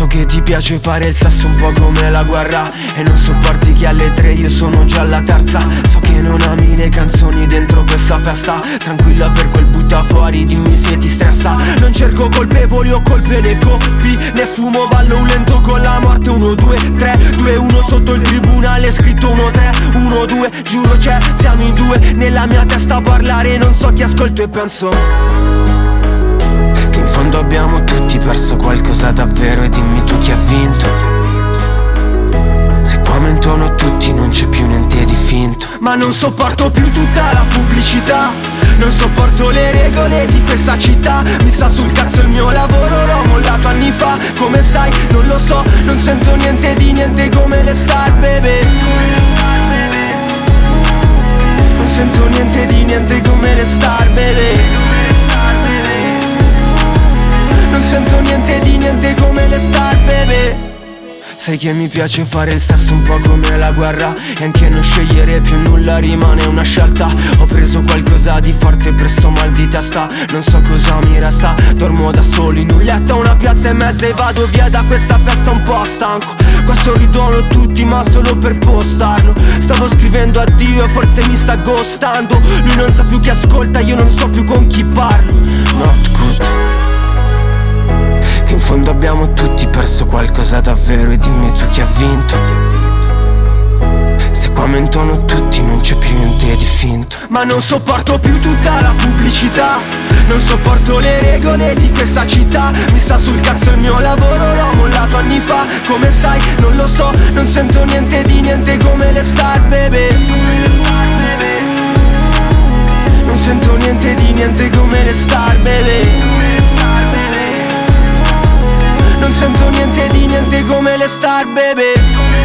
So che ti piace fare il sasso un po' come la guerra, e non sopporti che alle 3 io sono già alla terza. So che non ami le canzoni dentro questa festa. Tranquilla per quel butta fuori, dimmi se ti stressa. Non cerco colpevoli o colpe né colpi, né fumo, ballo lento con la morte. 1, 2, 3, 2, 1 sotto il tribunale, scritto 1, 3, 1, 2. Giuro c'è, siamo in due, nella mia testa a parlare. Non so chi ascolto e penso che in fondo abbiamo tutti perso qualcosa davvero. E dimmi tu chi ha vinto, se qua mentono tutti non c'è più niente di finto. Ma non sopporto più tutta la pubblicità, non sopporto le regole di questa città. Mi sta sul cazzo il mio lavoro, l'ho mollato anni fa. Come stai? Non lo so, non sento niente di niente come le star, baby. Non sento niente di niente come le star, baby. Non sento niente di niente come le star, baby. Sai che mi piace fare il sesso un po' come la guerra, e anche non scegliere più nulla rimane una scelta. Ho preso qualcosa di forte, presto mal di testa. Non so cosa mi resta, dormo da solo in un letto a 1,5 e vado via da questa festa un po' stanco. Qua sorridono tutti ma solo per postarlo. Stavo scrivendo addio e forse mi sta ghostando. Lui non sa più chi ascolta, io non so più con chi parlo. Not good. Che in fondo abbiamo tutti perso qualcosa davvero. E dimmi tu chi ha vinto, se qua mentono tutti non c'è più niente di finto. Ma non sopporto più tutta la pubblicità, non sopporto le regole di questa città. Mi sta sul cazzo il mio lavoro, l'ho mollato anni fa. Come stai? Non lo so, non sento niente di niente come le star, baby. Non sento niente di niente come le star, baby. Non sento niente di niente come le star, baby.